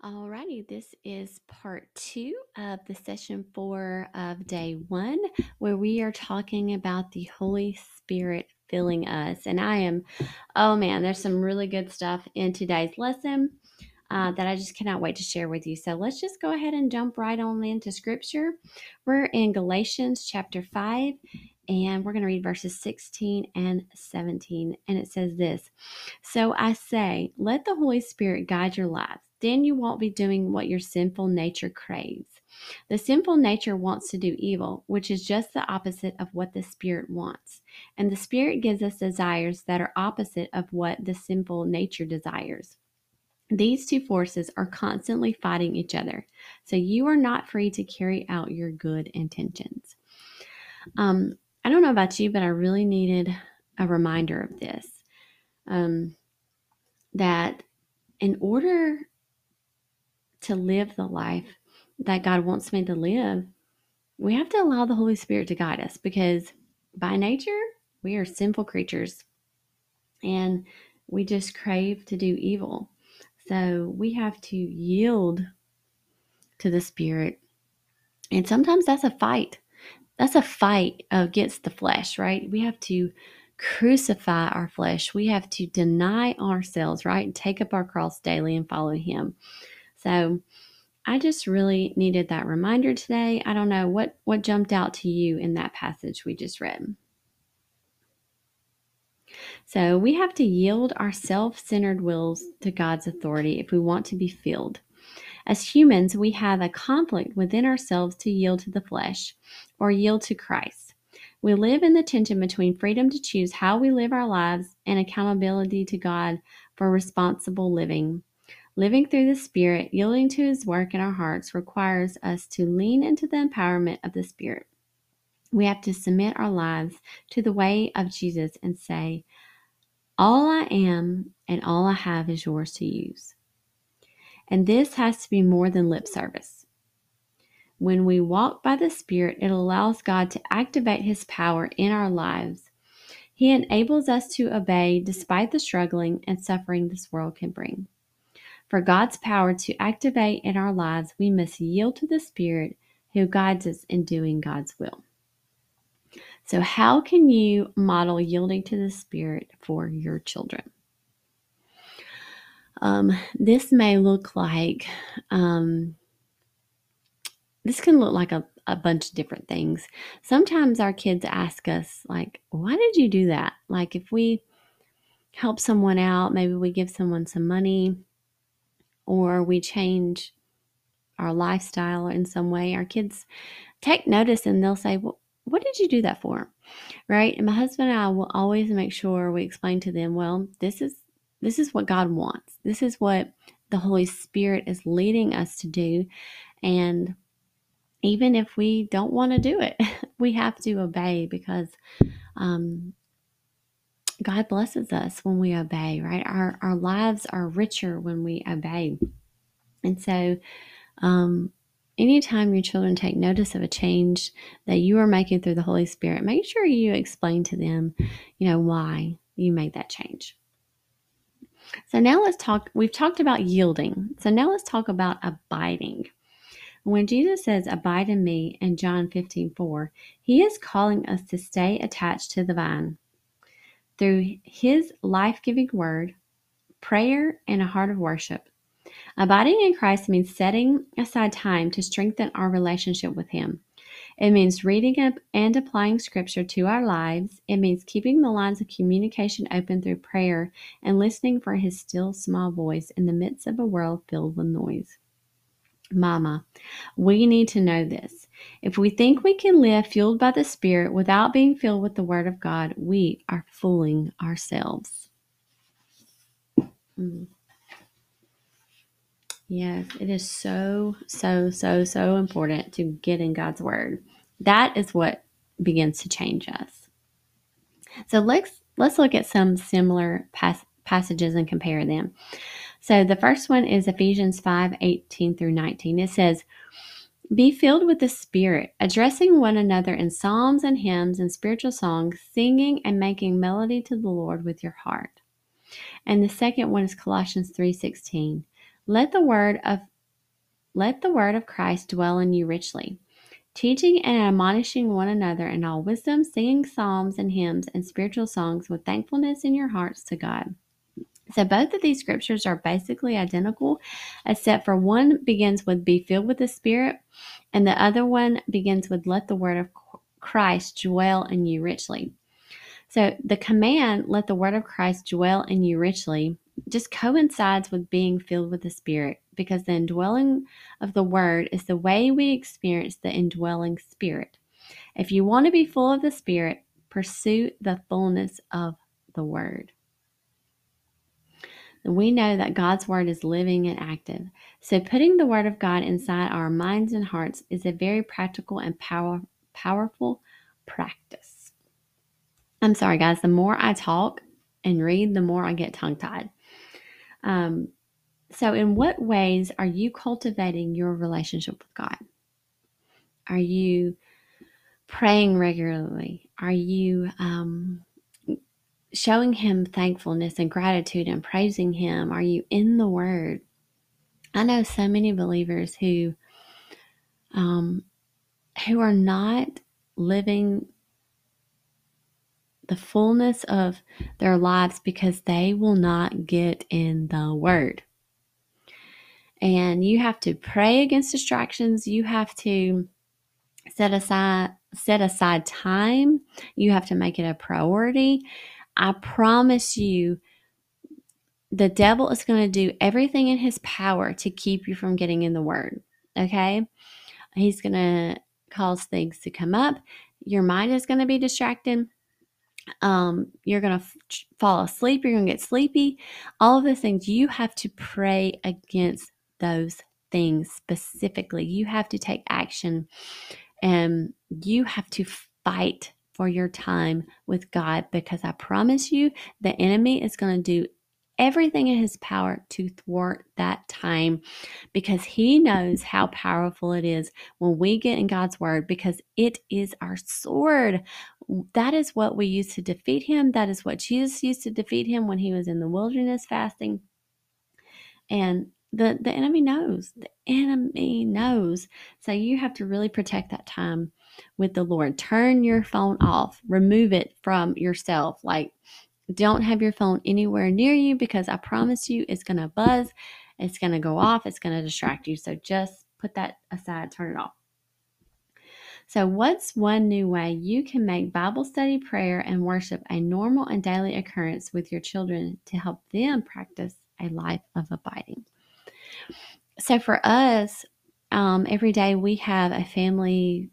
Alrighty, this is part two of the session four of day one, where we are talking about the Holy Spirit filling us. And oh man, there's some really good stuff in today's lesson that I just cannot wait to share with you. So let's just go ahead and jump right on into scripture. We're in Galatians chapter 5, and we're going to read verses 16 and 17. And it says this: So I say, let the Holy Spirit guide your lives. Then you won't be doing what your sinful nature craves. The sinful nature wants to do evil, which is just the opposite of what the Spirit wants. And the Spirit gives us desires that are opposite of what the sinful nature desires. These two forces are constantly fighting each other, so you are not free to carry out your good intentions. I don't know about you, but I really needed a reminder of this. That in order to live the life that God wants me to live, we have to allow the Holy Spirit to guide us, because by nature, we are sinful creatures and we just crave to do evil. So we have to yield to the Spirit. And sometimes that's a fight. That's a fight against the flesh, right? We have to crucify our flesh. We have to deny ourselves, right? And take up our cross daily and follow Him. So I just really needed that reminder today. I don't know what jumped out to you in that passage we just read. So we have to yield our self-centered wills to God's authority if we want to be filled. As humans, we have a conflict within ourselves to yield to the flesh or yield to Christ. We live in the tension between freedom to choose how we live our lives and accountability to God for responsible living. Living through the Spirit, yielding to His work in our hearts, requires us to lean into the empowerment of the Spirit. We have to submit our lives to the way of Jesus and say, all I am and all I have is yours to use. And this has to be more than lip service. When we walk by the Spirit, it allows God to activate His power in our lives. He enables us to obey despite the struggling and suffering this world can bring. For God's power to activate in our lives, we must yield to the Spirit who guides us in doing God's will. So how can you model yielding to the Spirit for your children? This may look like, this can look like a bunch of different things. Sometimes our kids ask us, like, why did you do that? Like, if we help someone out, maybe we give someone some money, or we change our lifestyle in some way, our kids take notice and they'll say, well, what did you do that for? Right? And my husband and I will always make sure we explain to them, well, this is what God wants. This is what the Holy Spirit is leading us to do. And even if we don't want to do it, we have to obey, because God blesses us when we obey, right? Our lives are richer when we obey. And so anytime your children take notice of a change that you are making through the Holy Spirit, make sure you explain to them, why you made that change. So now we've talked about yielding. So now let's talk about abiding. When Jesus says, abide in me in John 15:4, He is calling us to stay attached to the vine. Through His life-giving word, prayer, and a heart of worship. Abiding in Christ means setting aside time to strengthen our relationship with Him. It means reading and applying Scripture to our lives. It means keeping the lines of communication open through prayer and listening for His still small voice in the midst of a world filled with noise. Mama, we need to know this. If we think we can live fueled by the Spirit without being filled with the Word of God, we are fooling ourselves. Yes, it is so, so, so, so important to get in God's Word. That is what begins to change us. So let's look at some similar passages and compare them. So the first one is Ephesians 5:18 through 19. It says, be filled with the Spirit, addressing one another in psalms and hymns and spiritual songs, singing and making melody to the Lord with your heart. And the second one is Colossians 3:16. Let the word of let the word of Christ dwell in you richly, teaching and admonishing one another in all wisdom, singing psalms and hymns and spiritual songs with thankfulness in your hearts to God. So both of these scriptures are basically identical, except for one begins with be filled with the Spirit, and the other one begins with let the word of Christ dwell in you richly. So the command, let the word of Christ dwell in you richly, just coincides with being filled with the Spirit, because the indwelling of the word is the way we experience the indwelling Spirit. If you want to be full of the Spirit, pursue the fullness of the word. We know that God's word is living and active. So putting the word of God inside our minds and hearts is a very practical and powerful practice. I'm sorry, guys. The more I talk and read, the more I get tongue-tied. So in what ways are you cultivating your relationship with God? Are you praying regularly? Are you showing him thankfulness and gratitude and praising him? Are you in the word? I know so many believers who are not living the fullness of their lives because they will not get in the word. And you have to pray against distractions. You have to set aside time. You have to make it a priority. I promise you, the devil is going to do everything in his power to keep you from getting in the word. Okay? He's going to cause things to come up. Your mind is going to be distracted. You're going to fall asleep. You're going to get sleepy. All of those things. You have to pray against those things specifically. You have to take action, and you have to fight for your time with God, because I promise you, the enemy is going to do everything in his power to thwart that time, because he knows how powerful it is when we get in God's word, because it is our sword. That is what we use to defeat him. That is what Jesus used to defeat him when he was in the wilderness fasting. And the enemy knows. The enemy knows. So you have to really protect that time with the Lord. Turn your phone off. Remove it from yourself. Like, don't have your phone anywhere near you, because I promise you it's going to buzz. It's going to go off. It's going to distract you. So just put that aside. Turn it off. So what's one new way you can make Bible study, prayer, and worship a normal and daily occurrence with your children to help them practice a life of abiding? So for us, every day we have a family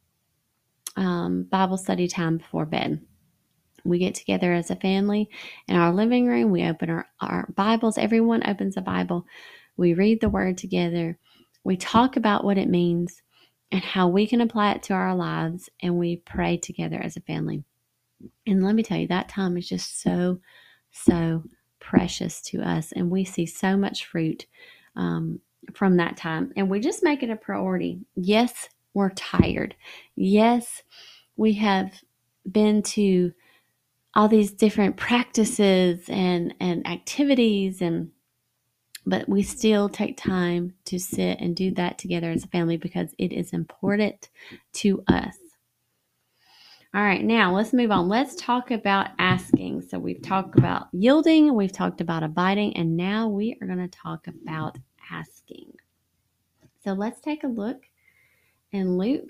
Bible study time before bed. We get together as a family in our living room. We open our Bibles. Everyone opens a Bible. We read the word together. We talk about what it means and how we can apply it to our lives. And we pray together as a family. And let me tell you, that time is just so, so precious to us. And we see so much fruit from that time. And we just make it a priority. Yes, we're tired. Yes, we have been to all these different practices and activities, but we still take time to sit and do that together as a family, because it is important to us. All right, now let's move on. Let's talk about asking. So we've talked about yielding, we've talked about abiding, and now we are going to talk about asking. So let's take a look in Luke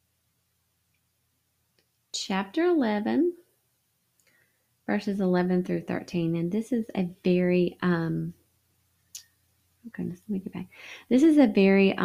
chapter 11, verses 11 through 13. And this is a very, goodness, let me get back. This is a very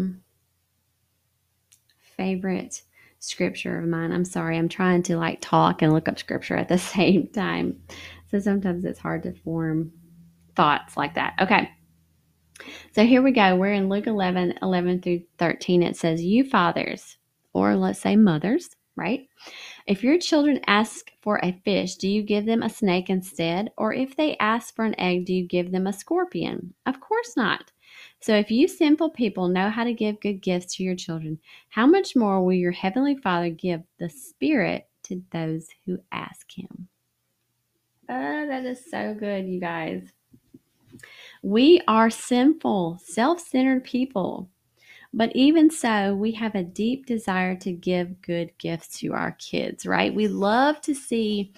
favorite scripture of mine. I'm sorry, I'm trying to talk and look up scripture at the same time. So sometimes it's hard to form thoughts like that. Okay. So here we go. We're in Luke 11 through 13. It says, you fathers, or let's say mothers, right? If your children ask for a fish, do you give them a snake instead? Or if they ask for an egg, do you give them a scorpion? Of course not. So if you simple people know how to give good gifts to your children, how much more will your heavenly Father give the Spirit to those who ask him? That is so good, you guys. We are sinful, self-centered people. But even so, we have a deep desire to give good gifts to our kids, right? We love to see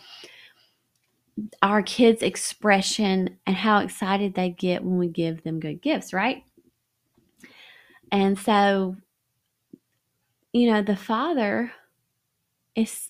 our kids' expression and how excited they get when we give them good gifts, right? And so, the Father is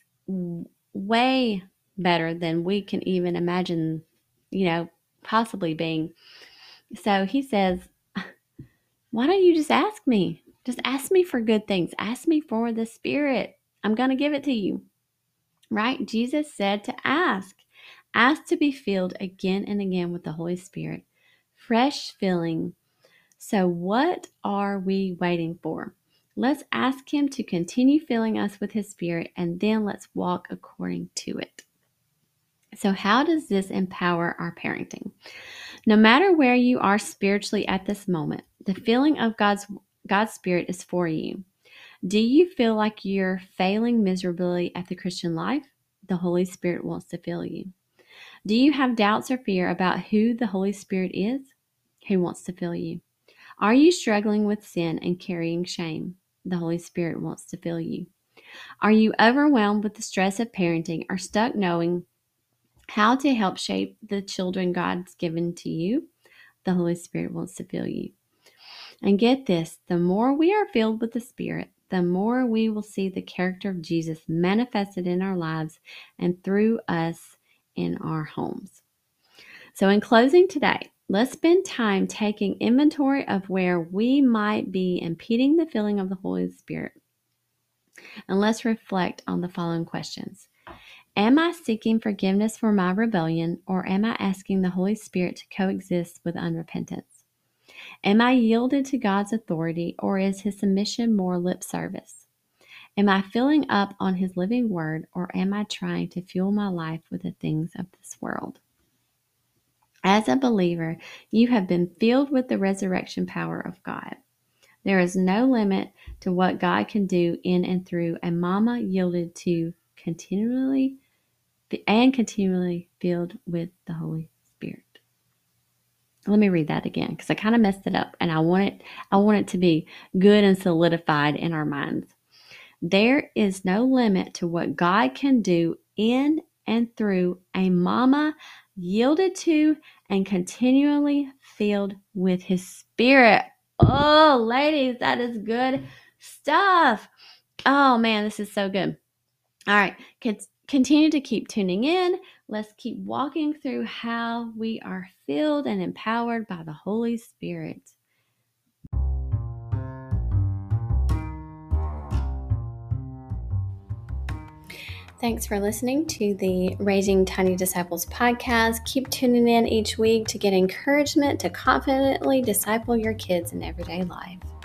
way better than we can even imagine, possibly being. So he says, why don't you just ask me? Just ask me for good things. Ask me for the Spirit. I'm going to give it to you. Right? Jesus said to ask. Ask to be filled again and again with the Holy Spirit. Fresh filling. So what are we waiting for? Let's ask Him to continue filling us with His Spirit, and then let's walk according to it. So how does this empower our parenting? No matter where you are spiritually at this moment, the feeling of God's Spirit is for you. Do you feel like you're failing miserably at the Christian life? The Holy Spirit wants to fill you. Do you have doubts or fear about who the Holy Spirit is? He wants to fill you. Are you struggling with sin and carrying shame? The Holy Spirit wants to fill you. Are you overwhelmed with the stress of parenting or stuck knowing how to help shape the children God's given to you? The Holy Spirit wants to fill you. And get this, the more we are filled with the Spirit, the more we will see the character of Jesus manifested in our lives and through us in our homes. So in closing today, let's spend time taking inventory of where we might be impeding the filling of the Holy Spirit. And let's reflect on the following questions. Am I seeking forgiveness for my rebellion, or am I asking the Holy Spirit to coexist with unrepentance? Am I yielded to God's authority, or is His submission more lip service? Am I filling up on His living word, or am I trying to fuel my life with the things of this world? As a believer, you have been filled with the resurrection power of God. There is no limit to what God can do in and through a mama yielded to continually filled with the Holy Spirit. Let me read that again because I kind of messed it up and I want it to be good and solidified in our minds. There is no limit to what God can do in and through a mama yielded to and continually filled with His Spirit. Oh, ladies, that is good stuff. Oh, man, this is so good. All right, continue to keep tuning in. Let's keep walking through how we are filled and empowered by the Holy Spirit. Thanks for listening to the Raising Tiny Disciples podcast. Keep tuning in each week to get encouragement to confidently disciple your kids in everyday life.